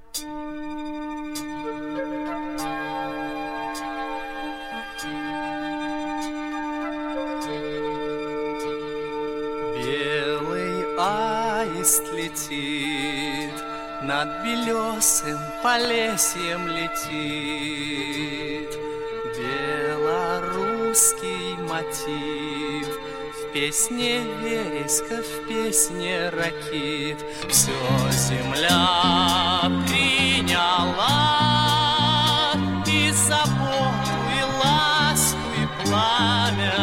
Белый аист летит, над белесым полесьем летит. Белорусский мотив в песне вереска, в песне ракит. Все земля приняла и заботу, и ласку, и пламя.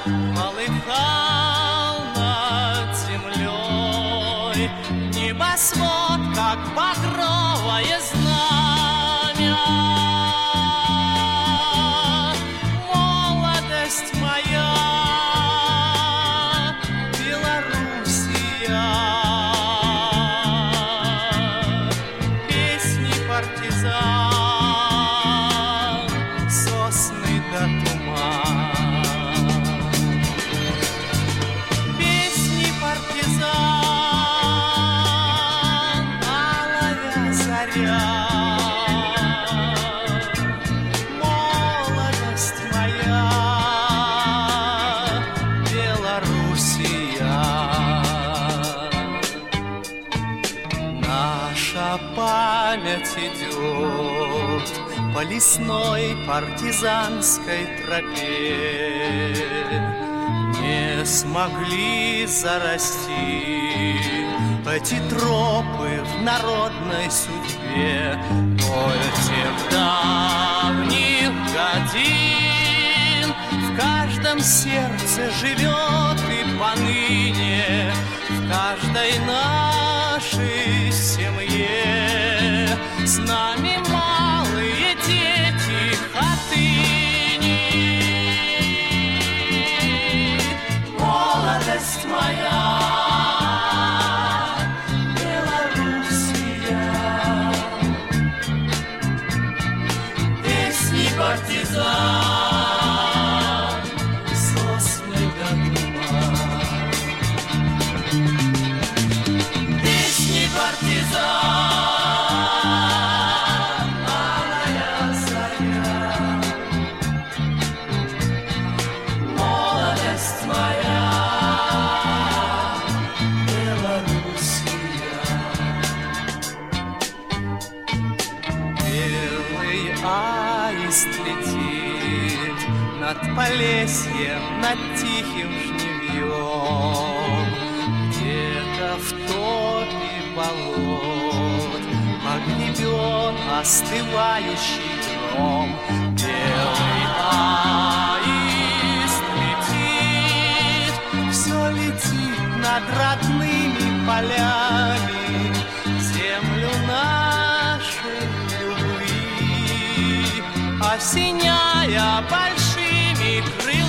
Полыхал над землей небосвод, как багровое знамя. Молодость моя, Белоруссия, песни партизан, сосны до туман. Песни партизан, алая заря. Молодость моя, Белоруссия. Наша память идет по лесной партизанской тропе. Не смогли зарасти эти тропы в народной судьбе. Боль тех давних годин в каждом сердце живет и поныне, в каждой нашей семье. С нами малые дети Хатыни. Молодость моя, Белоруссия, песни партизан, сосны до туман. Песни партизан, алая заря. Молодость моя, Белоруссия. Белый аист летит над Полесьем, над тихим жнивьем. Где-то в топе болот огневен остывающий гром. Белый аист летит, все летит над родными полями, землю нашей любви осеняя большими крыльями.